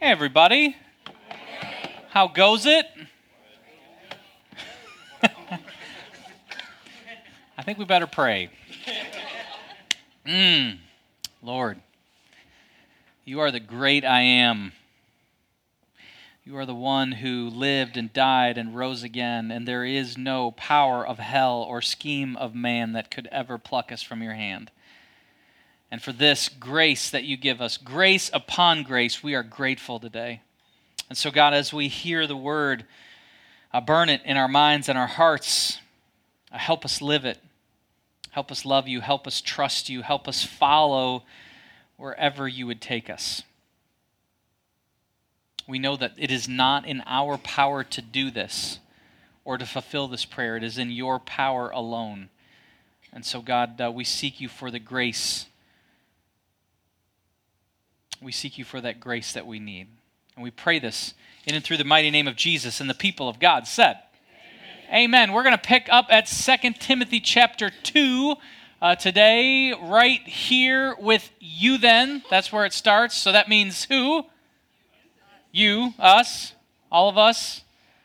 Hey everybody, how goes it? I think we better pray. Lord, you are the great I am. You are the one who lived and died and rose again, and there is no power of hell or scheme of man that could ever pluck us from your hand. And for this grace that you give us, grace upon grace, we are grateful today. And so, God, as we hear the word, burn it in our minds and our hearts. Help us live it. Help us love you. Help us trust you. Help us follow wherever you would take us. We know that it is not in our power to do this or to fulfill this prayer. It is in your power alone. And so, God, we seek you for the grace. We seek you for that grace that we need. And we pray this in and through the mighty name of Jesus, and the people of God said, Amen. We're going to pick up at 2 Timothy chapter 2 today, right here with you then. That's where it starts. So that means who? You, us, all of us.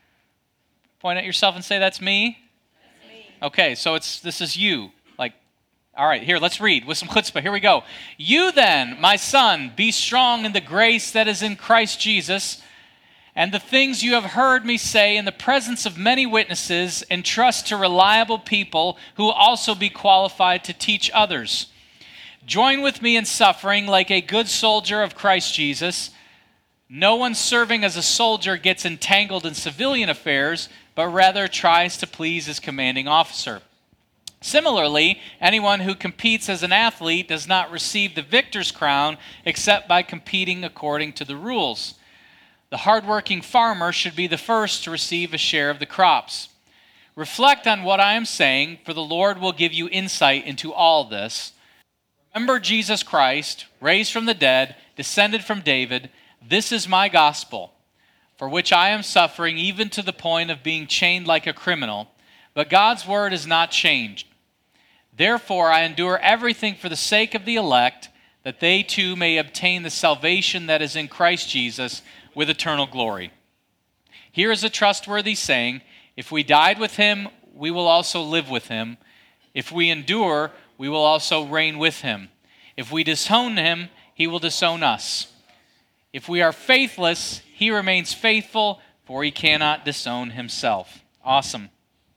Point at yourself and say, that's me. That's me. Okay, so this is you. All right, here, let's read with some chutzpah. Here we go. You then, my son, be strong in the grace that is in Christ Jesus, and the things you have heard me say in the presence of many witnesses, entrust to reliable people who will also be qualified to teach others. Join with me in suffering like a good soldier of Christ Jesus. No one serving as a soldier gets entangled in civilian affairs, but rather tries to please his commanding officer. Similarly, anyone who competes as an athlete does not receive the victor's crown except by competing according to the rules. The hardworking farmer should be the first to receive a share of the crops. Reflect on what I am saying, for the Lord will give you insight into all this. Remember Jesus Christ, raised from the dead, descended from David. This is my gospel, for which I am suffering even to the point of being chained like a criminal. But God's word is not changed. Therefore, I endure everything for the sake of the elect, that they too may obtain the salvation that is in Christ Jesus with eternal glory. Here is a trustworthy saying, if we died with him, we will also live with him. If we endure, we will also reign with him. If we disown him, he will disown us. If we are faithless, he remains faithful, for he cannot disown himself. Awesome.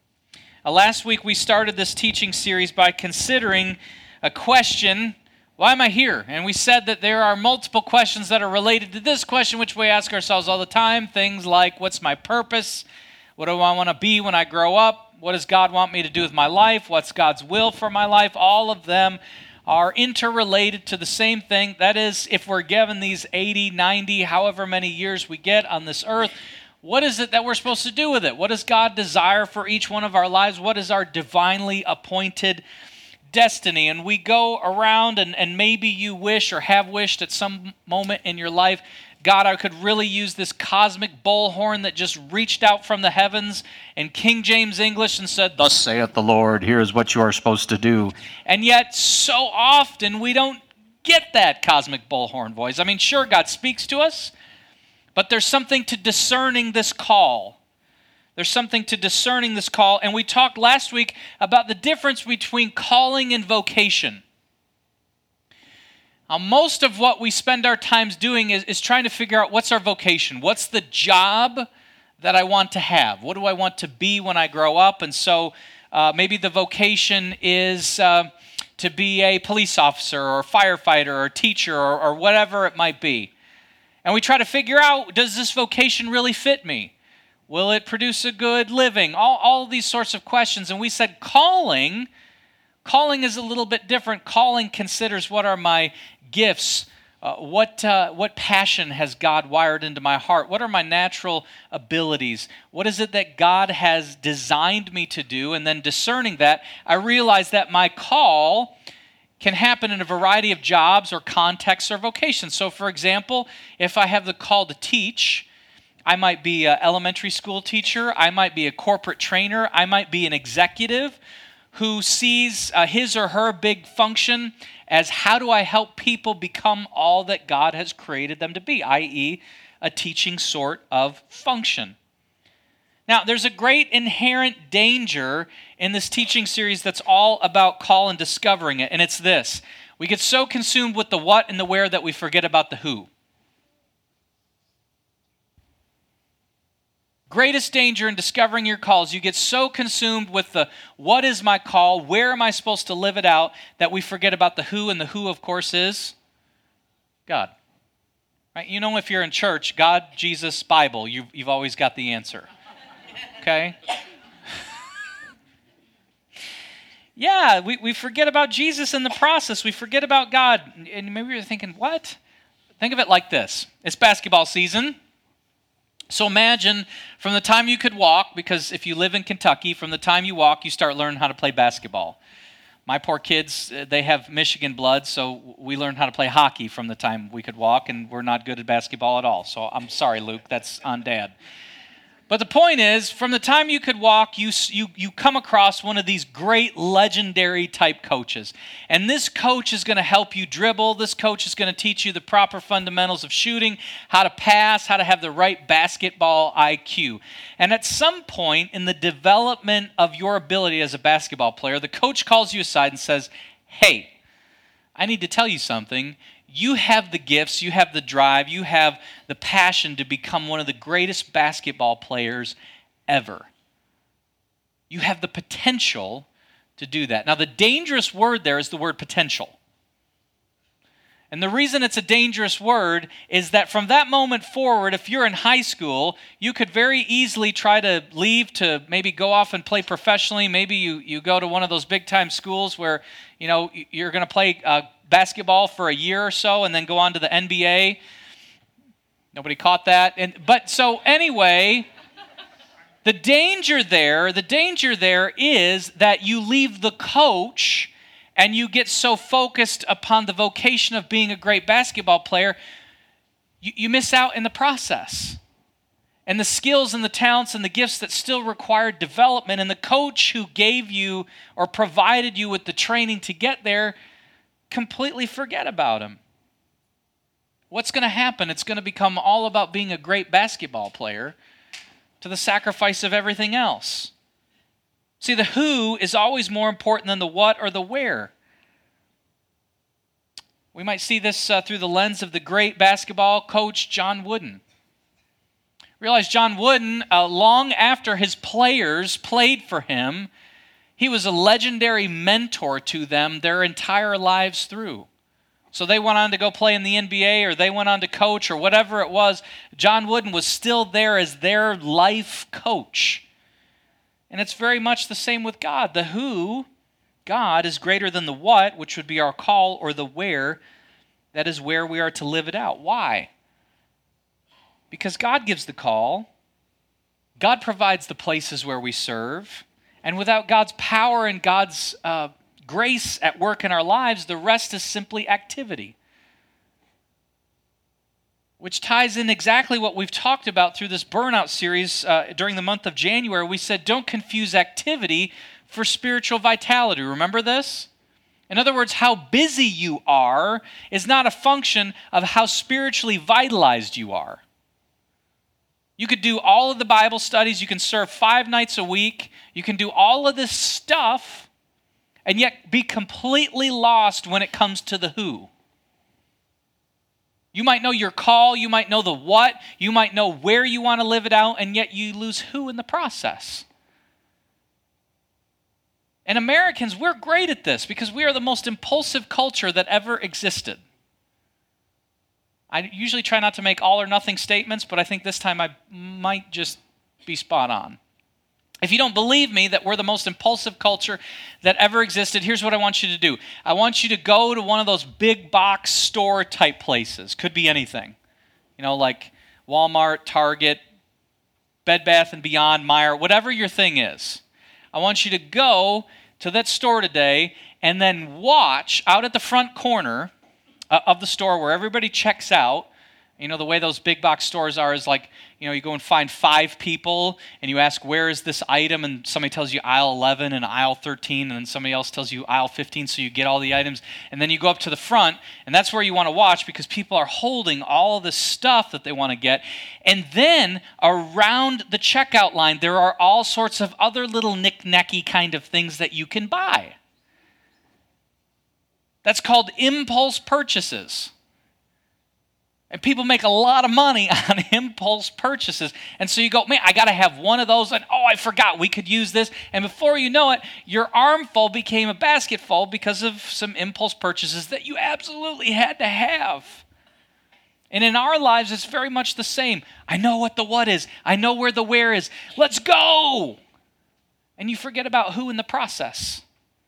Last week we started this teaching series by considering a question, why am I here? And we said that there are multiple questions that are related to this question, which we ask ourselves all the time. Things like, what's my purpose? What do I want to be when I grow up? What does God want me to do with my life? What's God's will for my life? All of them are interrelated to the same thing. That is, if we're given these 80, 90, however many years we get on this earth, what is it that we're supposed to do with it? What does God desire for each one of our lives? What is our divinely appointed destiny? And we go around and maybe you wish or have wished at some moment in your life, God, I could really use this cosmic bullhorn that just reached out from the heavens in King James English and said, thus saith the Lord, here is what you are supposed to do. And yet so often we don't get that cosmic bullhorn voice. I mean, sure, God speaks to us, but there's something to discerning this call. There's something to discerning this call. And we talked last week about the difference between calling and vocation. Now, most of what we spend our times doing is trying to figure out what's our vocation. What's the job that I want to have? What do I want to be when I grow up? And so maybe the vocation is to be a police officer or a firefighter or a teacher or whatever it might be. And we try to figure out, does this vocation really fit me? Will it produce a good living? All these sorts of questions. And we said calling is a little bit different. Calling considers what are my gifts, what passion has God wired into my heart? What are my natural abilities? What is it that God has designed me to do? And then discerning that, I realize that my call can happen in a variety of jobs or contexts or vocations. So for example, if I have the call to teach, I might be an elementary school teacher, I might be a corporate trainer, I might be an executive who sees his or her big function as how do I help people become all that God has created them to be, i.e., a teaching sort of function. Now, there's a great inherent danger in this teaching series that's all about call and discovering it, and it's this. We get so consumed with the what and the where that we forget about the who. Greatest danger in discovering your calls, you get so consumed with the what is my call, where am I supposed to live it out, that we forget about the who, and the who, of course, is God. Right? You know, if you're in church, God, Jesus, Bible, you've always got the answer. Okay? Yeah, we forget about Jesus in the process. We forget about God. And maybe you're thinking, what? Think of it like this. It's basketball season. So imagine from the time you could walk, because if you live in Kentucky, from the time you walk, you start learning how to play basketball. My poor kids, they have Michigan blood, so we learned how to play hockey from the time we could walk, and we're not good at basketball at all. So I'm sorry, Luke, that's on Dad. But the point is, from the time you could walk, you come across one of these great legendary type coaches. And this coach is going to help you dribble. This coach is going to teach you the proper fundamentals of shooting, how to pass, how to have the right basketball IQ. And at some point in the development of your ability as a basketball player, the coach calls you aside and says, hey, I need to tell you something. You have the gifts, you have the drive, you have the passion to become one of the greatest basketball players ever. You have the potential to do that. Now, the dangerous word there is the word potential. And the reason it's a dangerous word is that from that moment forward, if you're in high school, you could very easily try to leave to maybe go off and play professionally. Maybe you go to one of those big-time schools where, you know, you're going to play basketball for a year or so and then go on to the NBA. Nobody caught that. But so anyway, the danger there is that you leave the coach and you get so focused upon the vocation of being a great basketball player, you miss out in the process. And the skills and the talents and the gifts that still require development, and the coach who gave you or provided you with the training to get there, completely forget about him. What's going to happen? It's going to become all about being a great basketball player to the sacrifice of everything else. See, the who is always more important than the what or the where. We might see this through the lens of the great basketball coach John Wooden. Realize John Wooden, long after his players played for him, he was a legendary mentor to them their entire lives through. So they went on to go play in the NBA, or they went on to coach, or whatever it was. John Wooden was still there as their life coach. And it's very much the same with God. The who, God, is greater than the what, which would be our call, or the where, that is where we are to live it out. Why? Because God gives the call. God provides the places where we serve. And without God's power and God's grace at work in our lives, the rest is simply activity. Which ties in exactly what we've talked about through this burnout series during the month of January. We said, don't confuse activity for spiritual vitality. Remember this? In other words, how busy you are is not a function of how spiritually vitalized you are. You could do all of the Bible studies. You can serve 5 nights a week. You can do all of this stuff and yet be completely lost when it comes to the who. You might know your call, you might know the what, you might know where you want to live it out, and yet you lose who in the process. And Americans, we're great at this because we are the most impulsive culture that ever existed. I usually try not to make all or nothing statements, but I think this time I might just be spot on. If you don't believe me that we're the most impulsive culture that ever existed, here's what I want you to do. I want you to go to one of those big box store type places. Could be anything. You know, like Walmart, Target, Bed Bath & Beyond, Meijer, whatever your thing is. I want you to go to that store today and then watch out at the front corner of the store where everybody checks out. You know, the way those big box stores are is like, you know, you go and find 5 people and you ask, where is this item? And somebody tells you aisle 11 and aisle 13, and then somebody else tells you aisle 15, so you get all the items. And then you go up to the front, and that's where you want to watch because people are holding all of this stuff that they want to get. And then around the checkout line, there are all sorts of other little knick-knacky kind of things that you can buy. That's called impulse purchases. And people make a lot of money on impulse purchases. And so you go, man, I got to have one of those. And oh, I forgot we could use this. And before you know it, your armful became a basketful because of some impulse purchases that you absolutely had to have. And in our lives, it's very much the same. I know what the what is. I know where the where is. Let's go. And you forget about who in the process.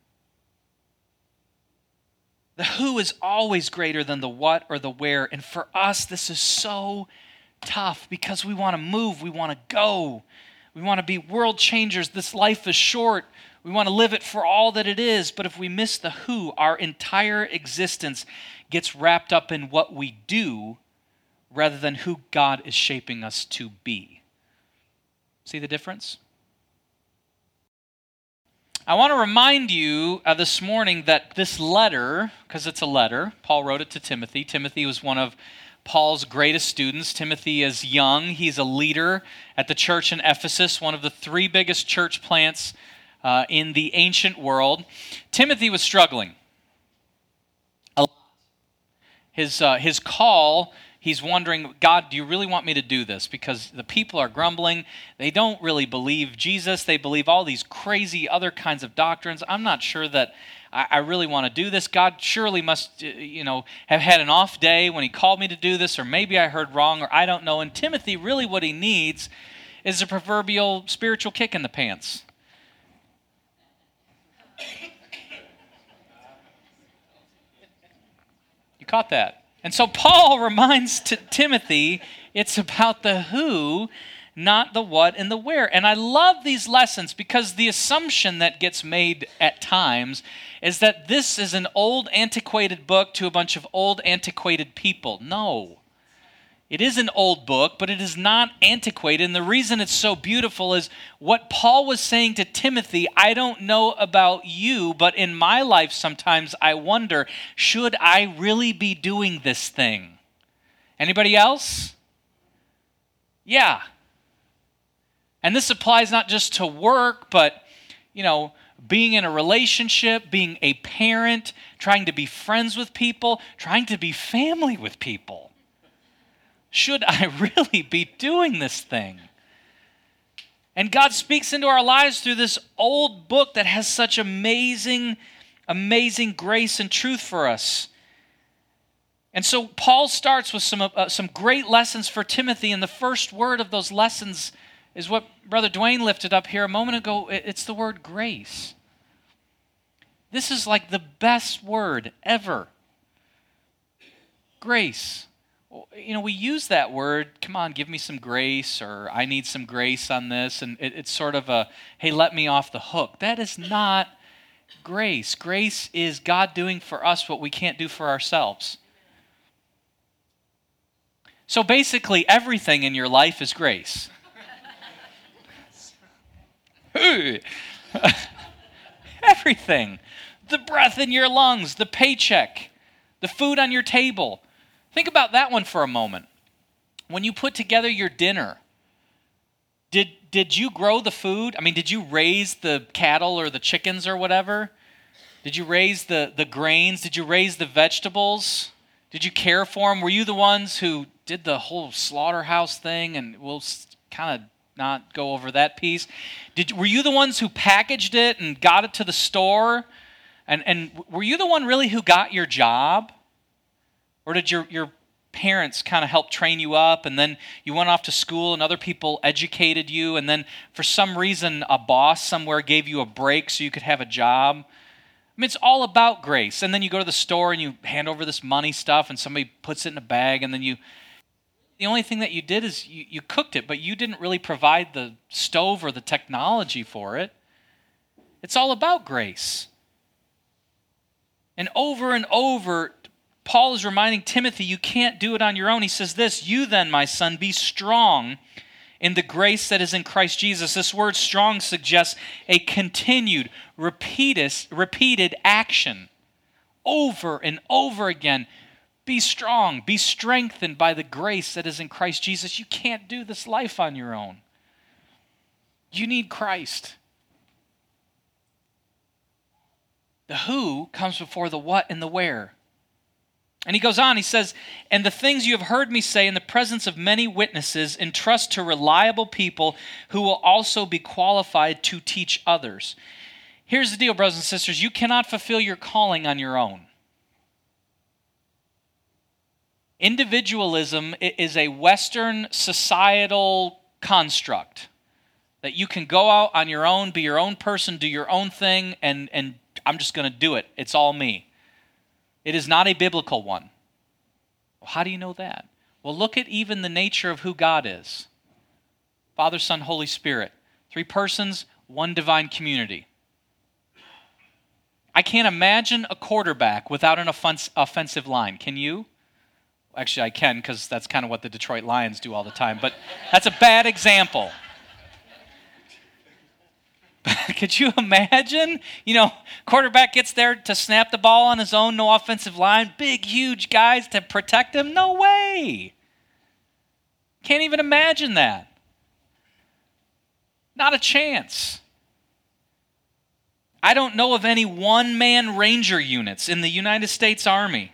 The who is always greater than the what or the where. And for us, this is so tough because we want to move. We want to go. We want to be world changers. This life is short. We want to live it for all that it is. But if we miss the who, our entire existence gets wrapped up in what we do rather than who God is shaping us to be. See the difference? I want to remind you this morning that this letter, because it's a letter, Paul wrote it to Timothy. Timothy was one of Paul's greatest students. Timothy is young. He's a leader at the church in Ephesus, one of the 3 biggest church plants in the ancient world. Timothy was struggling a lot. His call, he's wondering, God, do you really want me to do this? Because the people are grumbling. They don't really believe Jesus. They believe all these crazy other kinds of doctrines. I'm not sure that I really want to do this. God surely must, have had an off day when he called me to do this, or maybe I heard wrong, or I don't know. And Timothy, really what he needs is a proverbial spiritual kick in the pants. You caught that? And so Paul reminds Timothy it's about the who, not the what and the where. And I love these lessons because the assumption that gets made at times is that this is an old, antiquated book to a bunch of old, antiquated people. No. It is an old book, but it is not antiquated. And the reason it's so beautiful is what Paul was saying to Timothy, I don't know about you, but in my life sometimes I wonder, should I really be doing this thing? Anybody else? Yeah. And this applies not just to work, but, being in a relationship, being a parent, trying to be friends with people, trying to be family with people. Should I really be doing this thing? And God speaks into our lives through this old book that has such amazing, amazing grace and truth for us. And so Paul starts with some great lessons for Timothy, and the first word of those lessons is what Brother Dwayne lifted up here a moment ago. It's the word grace. This is like the best word ever. Grace. We use that word, come on, give me some grace, or I need some grace on this, and it's sort of a, hey, let me off the hook. That is not grace. Grace is God doing for us what we can't do for ourselves. So basically, everything in your life is grace. Everything. The breath in your lungs, the paycheck, the food on your table. Think about that one for a moment. When you put together your dinner, did you grow the food? I mean, did you raise the cattle or the chickens or whatever? Did you raise the grains? Did you raise the vegetables? Did you care for them? Were you the ones who did the whole slaughterhouse thing? And we'll kind of not go over that piece. Were you the ones who packaged it and got it to the store? And were you the one really who got your job? Or did your parents kind of help train you up, and then you went off to school and other people educated you, and then for some reason a boss somewhere gave you a break so you could have a job? I mean, it's all about grace. And then you go to the store and you hand over this money stuff and somebody puts it in a bag, and then the only thing that you did is you cooked it, but you didn't really provide the stove or the technology for it. It's all about grace. And over, Paul is reminding Timothy, you can't do it on your own. He says this, you then, my son, be strong in the grace that is in Christ Jesus. This word strong suggests a continued, repeated action over and over again. Be strong, be strengthened by the grace that is in Christ Jesus. You can't do this life on your own. You need Christ. The who comes before the what and the where. And he goes on, he says, and the things you have heard me say in the presence of many witnesses, entrust to reliable people who will also be qualified to teach others. Here's the deal, brothers and sisters. You cannot fulfill your calling on your own. Individualism is a Western societal construct that you can go out on your own, be your own person, do your own thing, and I'm just going to do it. It's all me. It is not a biblical one. Well, how do you know that? Well, look at even the nature of who God is. Father, Son, Holy Spirit. 3 persons, 1 divine community. I can't imagine a quarterback without an offensive line. Can you? Actually, I can, because that's kind of what the Detroit Lions do all the time. But that's a bad example. Could you imagine? Quarterback gets there to snap the ball on his own, no offensive line, big, huge guys to protect him? No way. Can't even imagine that. Not a chance. I don't know of any one-man ranger units in the United States Army.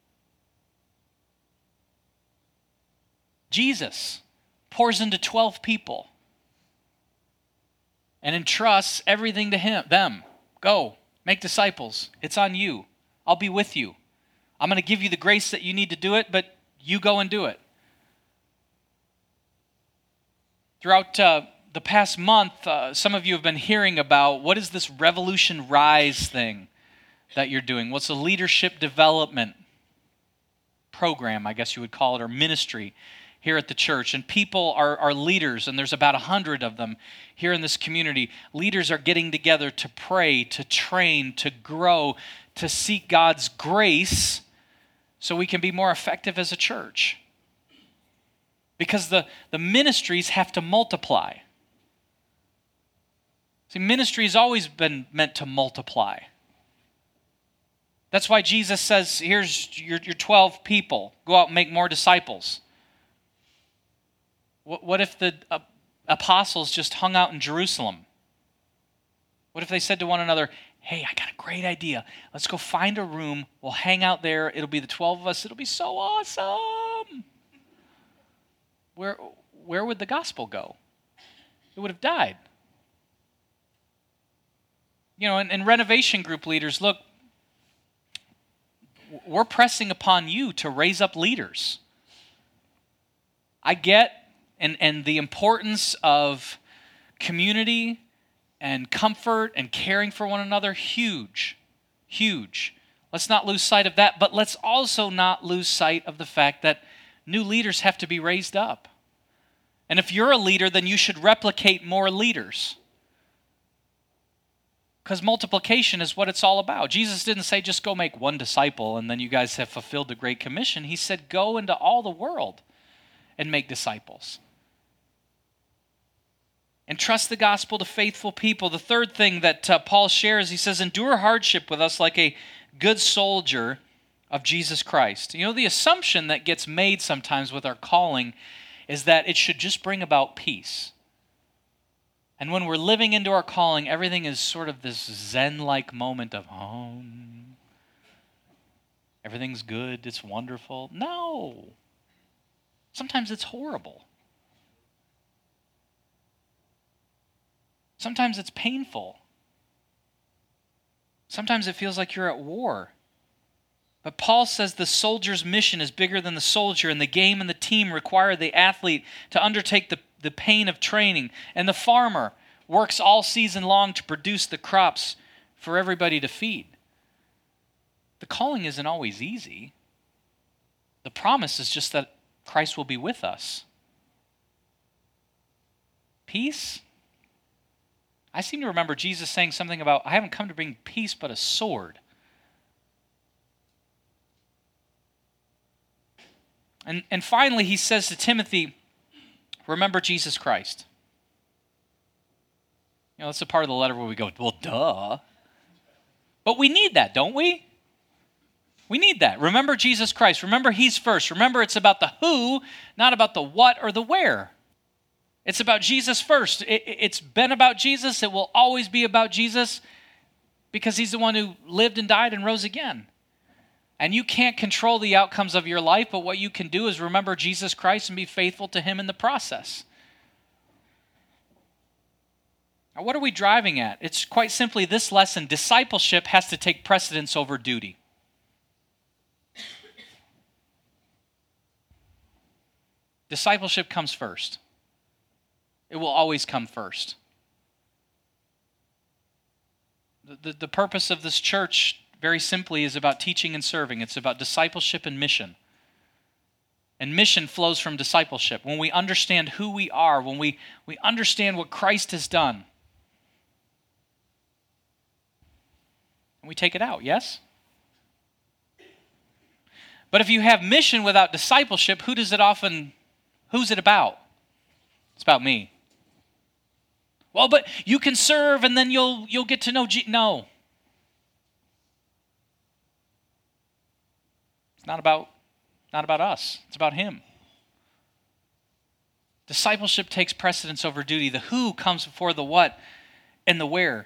Jesus pours into 12 people and entrusts everything to them. Go, make disciples. It's on you. I'll be with you. I'm going to give you the grace that you need to do it, but you go and do it. Throughout the past month, some of you have been hearing about what is this Revolution Rise thing that you're doing? What's a leadership development program, I guess you would call it, or ministry here at the church. And people are leaders, and there's about 100 of them here in this community. Leaders are getting together to pray, to train, to grow, to seek God's grace so we can be more effective as a church. Because the ministries have to multiply. See, ministry has always been meant to multiply. That's why Jesus says, here's your 12 people. Go out and make more disciples. What if the apostles just hung out in Jerusalem? What if they said to one another, hey, I got a great idea. Let's go find a room. We'll hang out there. It'll be the 12 of us. It'll be so awesome. Where would the gospel go? It would have died. And renovation group leaders, look, we're pressing upon you to raise up leaders. I get and the importance of community and comfort and caring for one another, huge, huge. Let's not lose sight of that, but let's also not lose sight of the fact that new leaders have to be raised up. And if you're a leader, then you should replicate more leaders. Because multiplication is what it's all about. Jesus didn't say just go make 1 disciple and then you guys have fulfilled the Great Commission. He said go into all the world and make disciples. And trust the gospel to faithful people. The third thing that Paul shares, he says, endure hardship with us like a good soldier of Jesus Christ. The assumption that gets made sometimes with our calling is that it should just bring about peace. And when we're living into our calling, everything is sort of this Zen-like moment of, everything's good, it's wonderful. No. Sometimes it's horrible. Sometimes it's painful. Sometimes it feels like you're at war. But Paul says the soldier's mission is bigger than the soldier, and the game and the team require the athlete to undertake the pain of training. And the farmer works all season long to produce the crops for everybody to feed. The calling isn't always easy. The promise is just that Christ will be with us. Peace? I seem to remember Jesus saying something about, I haven't come to bring peace but a sword. And finally, he says to Timothy, remember Jesus Christ. That's a part of the letter where we go, well, duh. But we need that, don't we? We need that. Remember Jesus Christ. Remember He's first. Remember it's about the who, not about the what or the where. It's about Jesus first. It's been about Jesus. It will always be about Jesus because He's the one who lived and died and rose again. And you can't control the outcomes of your life, but what you can do is remember Jesus Christ and be faithful to Him in the process. Now, what are we driving at? It's quite simply this lesson: discipleship has to take precedence over duty. Discipleship comes first. It will always come first. The purpose of this church, very simply, is about teaching and serving. It's about discipleship and mission. And mission flows from discipleship. When we understand who we are, when we understand what Christ has done, and we take it out, yes? But if you have mission without discipleship, who's it about? It's about me. Well, but you can serve and then you'll get to know No. It's not about us. It's about Him. Discipleship takes precedence over duty. The who comes before the what and the where.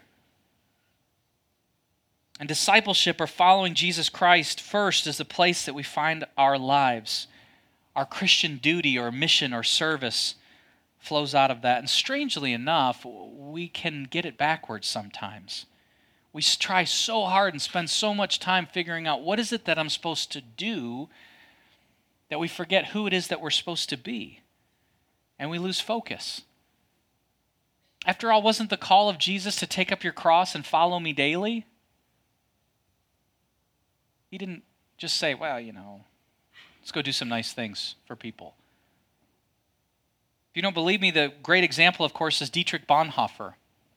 And discipleship, or following Jesus Christ first, is the place that we find our lives. Our Christian duty or mission or service flows out of that. And strangely enough, we can get it backwards sometimes. We try so hard and spend so much time figuring out what is it that I'm supposed to do that we forget who it is that we're supposed to be. And we lose focus. After all, wasn't the call of Jesus to take up your cross and follow me daily? He didn't just say, well, let's go do some nice things for people. If you don't believe me, the great example, of course, is Dietrich Bonhoeffer.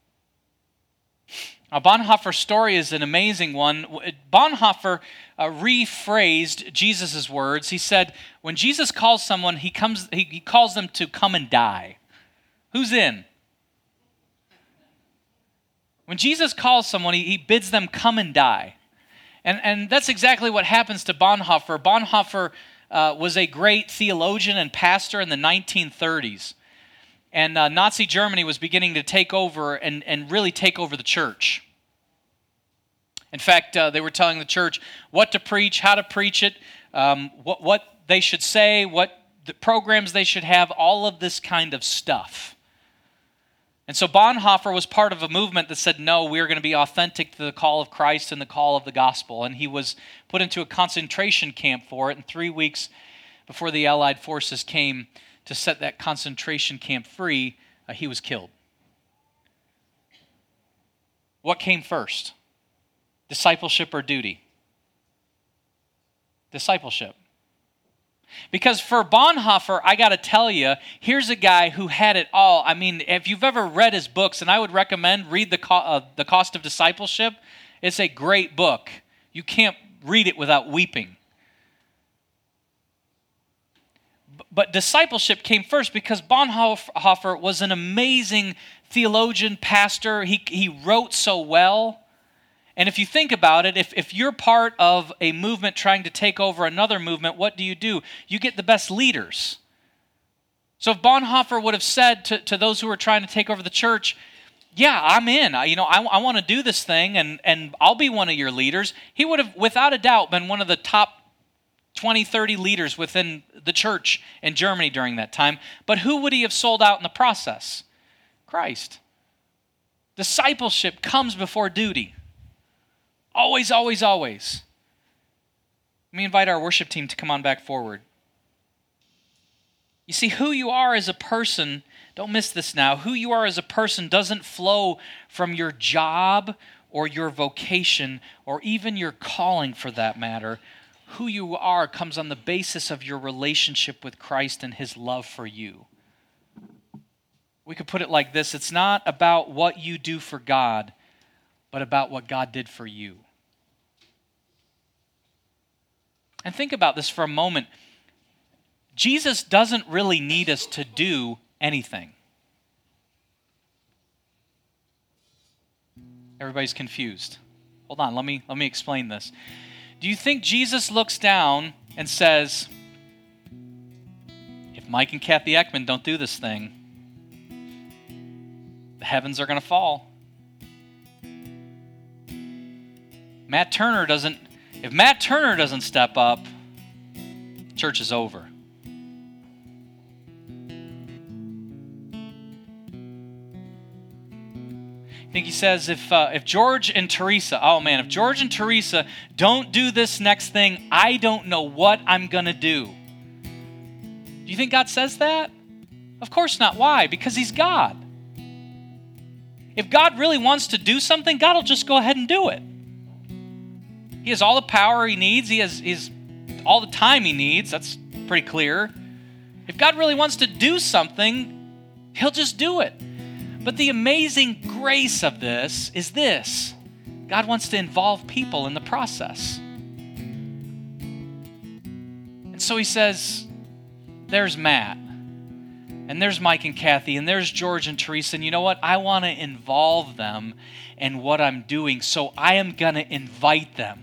Now, Bonhoeffer's story is an amazing one. Bonhoeffer rephrased Jesus' words. He said, when Jesus calls someone, he calls them to come and die. Who's in? When Jesus calls someone, he bids them come and die. And that's exactly what happens to Bonhoeffer. Bonhoeffer was a great theologian and pastor in the 1930s. And Nazi Germany was beginning to take over and really take over the church. In fact, they were telling the church what to preach, how to preach it, what they should say, what the programs they should have, all of this kind of stuff. And so Bonhoeffer was part of a movement that said, no, we're going to be authentic to the call of Christ and the call of the gospel. And he was put into a concentration camp for it. And 3 weeks before the Allied forces came to set that concentration camp free, he was killed. What came first? Discipleship or duty? Discipleship. Because for Bonhoeffer, I got to tell you, here's a guy who had it all. I mean, if you've ever read his books, and I would recommend read The Cost of Discipleship. It's a great book. You can't read it without weeping. But discipleship came first because Bonhoeffer was an amazing theologian, pastor. He wrote so well. And if you think about it, if you're part of a movement trying to take over another movement, what do? You get the best leaders. So if Bonhoeffer would have said to those who were trying to take over the church, yeah, I'm in. I want to do this thing, and I'll be one of your leaders. He would have, without a doubt, been one of the top 20, 30 leaders within the church in Germany during that time. But who would he have sold out in the process? Christ. Discipleship comes before duty. Always, always, always. Let me invite our worship team to come on back forward. You see, who you are as a person, don't miss this now, who you are as a person doesn't flow from your job or your vocation or even your calling for that matter. Who you are comes on the basis of your relationship with Christ and His love for you. We could put it like this: it's not about what you do for God, but about what God did for you. And think about this for a moment. Jesus doesn't really need us to do anything. Everybody's confused. Hold on, let me explain this. Do you think Jesus looks down and says, if Mike and Kathy Ekman don't do this thing, the heavens are going to fall? If Matt Turner doesn't step up, church is over. I think he says if George and Teresa don't do this next thing, I don't know what I'm going to do. Do you think God says that? Of course not. Why? Because he's God. If God really wants to do something, God will just go ahead and do it. He has all the power he needs. He has all the time he needs. That's pretty clear. If God really wants to do something, he'll just do it. But the amazing grace of this is this. God wants to involve people in the process. And so he says, there's Matt, and there's Mike and Kathy, and there's George and Teresa, and you know what? I want to involve them in what I'm doing, so I am going to invite them.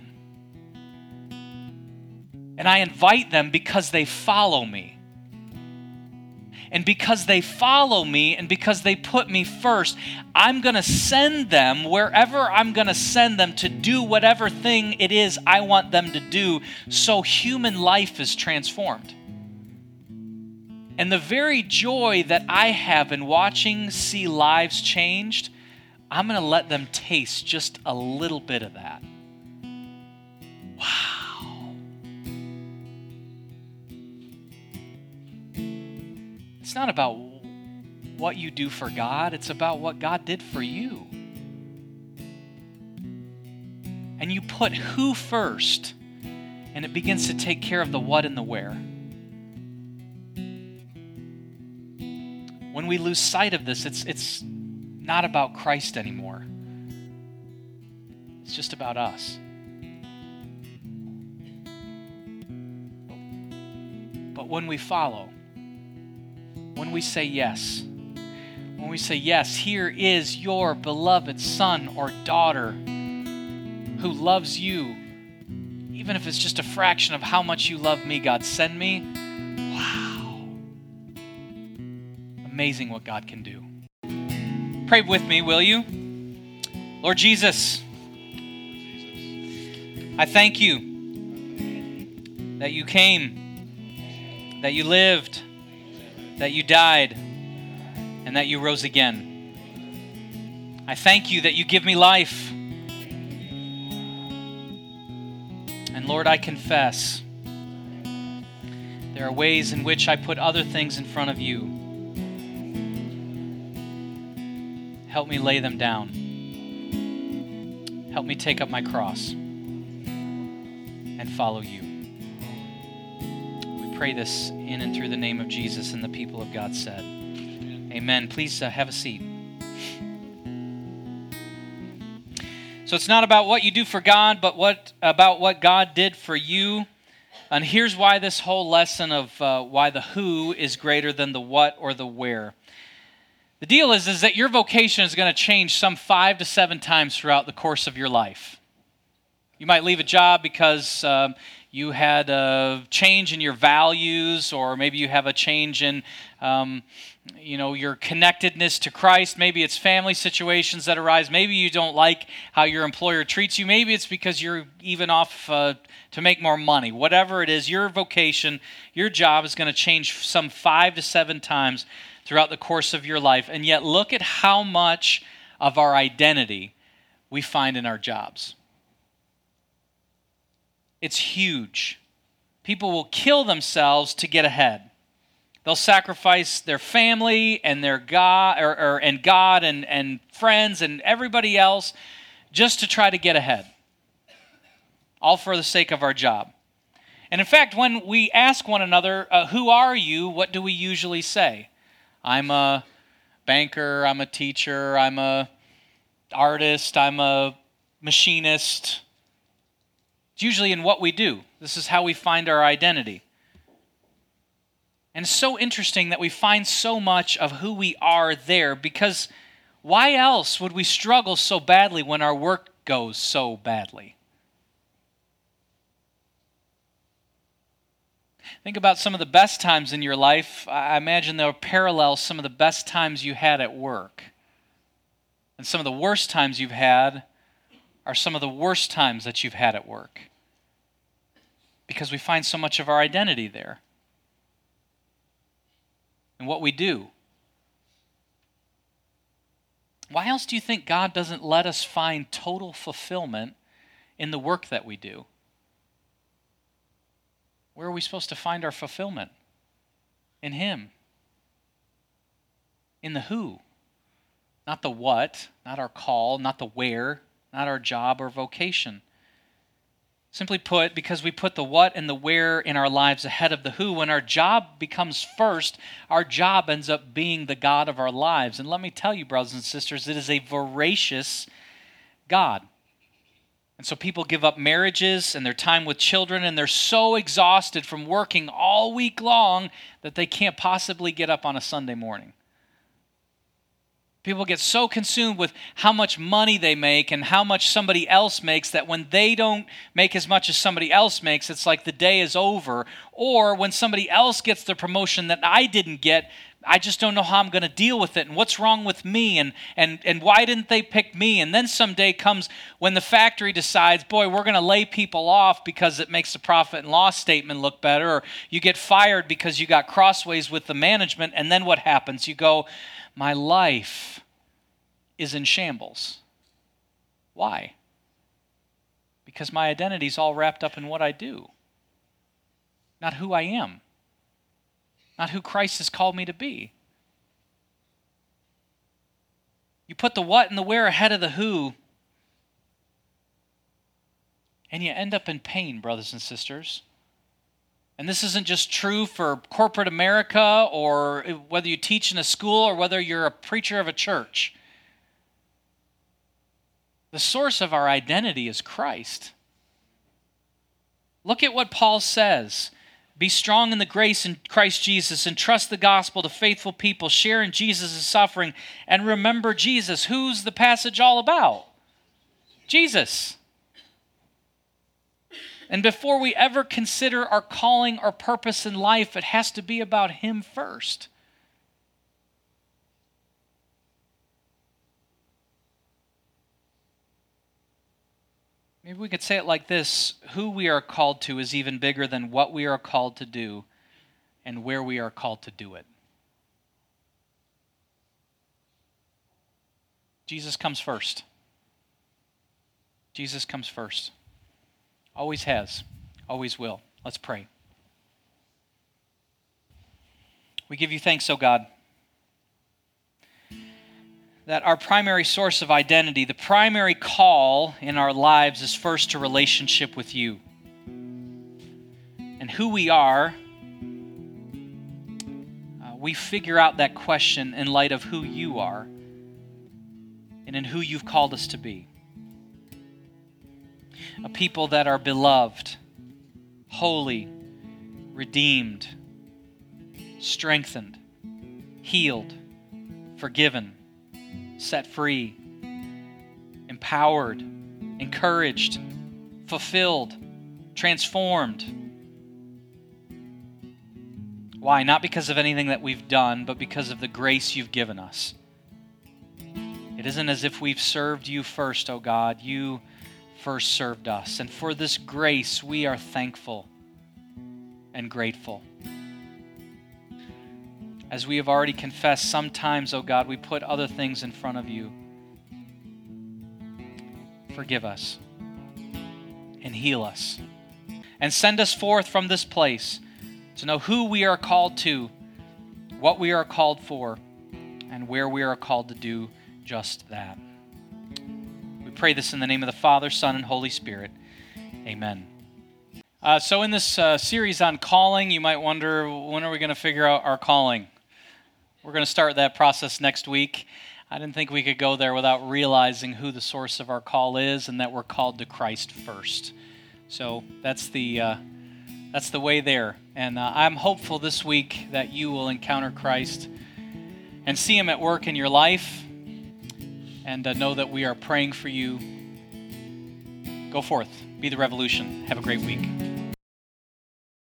And I invite them because they follow me. And because they follow me and because they put me first, I'm going to send them wherever I'm going to send them to do whatever thing it is I want them to do, so human life is transformed. And the very joy that I have in see lives changed, I'm going to let them taste just a little bit of that. Wow. It's not about what you do for God. It's about what God did for you. And you put who first, and it begins to take care of the what and the where. When we lose sight of this, it's not about Christ anymore. It's just about us. But when we follow, when we say yes, here is your beloved son or daughter who loves you, even if it's just a fraction of how much you love me, God, send me. Wow. Amazing what God can do. Pray with me, will you? Lord Jesus, I thank you that you came, that you lived, that you died, and that you rose again. I thank you that you give me life. And Lord, I confess there are ways in which I put other things in front of you. Help me lay them down. Help me take up my cross and follow you. We pray this in and through the name of Jesus, and the people of God said, amen. Please have a seat. So it's not about what you do for God, but about what God did for you. And here's why this whole lesson of why the who is greater than the what or the where. The deal is that your vocation is going to change some 5 to 7 times throughout the course of your life. You might leave a job because you had a change in your values, or maybe you have a change in your connectedness to Christ. Maybe it's family situations that arise. Maybe you don't like how your employer treats you. Maybe it's because you're even off to make more money. Whatever it is, your vocation, your job is going to change some 5 to 7 times throughout the course of your life. And yet look at how much of our identity we find in our jobs. It's huge. People will kill themselves to get ahead. They'll sacrifice their family and their God, and God and friends and everybody else just to try to get ahead. All for the sake of our job. And in fact, when we ask one another, who are you? What do we usually say? I'm a banker, I'm a teacher, I'm a artist, I'm a machinist. It's usually in what we do. This is how we find our identity. And it's so interesting that we find so much of who we are there, because why else would we struggle so badly when our work goes so badly? Think about some of the best times in your life. I imagine they'll parallel some of the best times you had at work. And some of the worst times you've had are some of the worst times that you've had at work. Because we find so much of our identity there. And what we do. Why else do you think God doesn't let us find total fulfillment in the work that we do? Where are we supposed to find our fulfillment? In Him. In the who. Not the what, not our call, not the where, not our job or vocation. Simply put, because we put the what and the where in our lives ahead of the who, when our job becomes first, our job ends up being the God of our lives. And let me tell you, brothers and sisters, it is a voracious God. And so people give up marriages and their time with children, and they're so exhausted from working all week long that they can't possibly get up on a Sunday morning. People get so consumed with how much money they make and how much somebody else makes that when they don't make as much as somebody else makes, it's like the day is over. Or when somebody else gets the promotion that I didn't get, I just don't know how I'm going to deal with it, and what's wrong with me, and why didn't they pick me? And then some day comes when the factory decides, boy, we're going to lay people off because it makes the profit and loss statement look better, or you get fired because you got crossways with the management, and then what happens? You go, my life is in shambles. Why? Because my identity's all wrapped up in what I do, not who I am. Not who Christ has called me to be. You put the what and the where ahead of the who, and you end up in pain, brothers and sisters. And this isn't just true for corporate America, or whether you teach in a school, or whether you're a preacher of a church. The source of our identity is Christ. Look at what Paul says. Be strong in the grace in Christ Jesus, and trust the gospel to faithful people. Share in Jesus' suffering, and remember Jesus. Who's the passage all about? Jesus. And before we ever consider our calling or purpose in life, it has to be about Him first. Maybe we could say it like this: who we are called to is even bigger than what we are called to do and where we are called to do it. Jesus comes first. Jesus comes first. Always has, always will. Let's pray. We give you thanks, O God, that our primary source of identity, the primary call in our lives, is first a relationship with you. And who we are, we figure out that question in light of who you are and in who you've called us to be. A people that are beloved, holy, redeemed, strengthened, healed, forgiven, set free, empowered, encouraged, fulfilled, transformed. Why? Not because of anything that we've done, but because of the grace you've given us. It isn't as if we've served you first, oh God. You first served us. And for this grace, we are thankful and grateful. As we have already confessed, sometimes, oh God, we put other things in front of you. Forgive us and heal us. And send us forth from this place to know who we are called to, what we are called for, and where we are called to do just that. We pray this in the name of the Father, Son, and Holy Spirit. Amen. So in this series on calling, you might wonder, when are we going to figure out our calling? We're going to start that process next week. I didn't think we could go there without realizing who the source of our call is and that we're called to Christ first. So that's the That's the way there. And I'm hopeful this week that you will encounter Christ and see him at work in your life, and know that we are praying for you. Go forth. Be the revolution. Have a great week.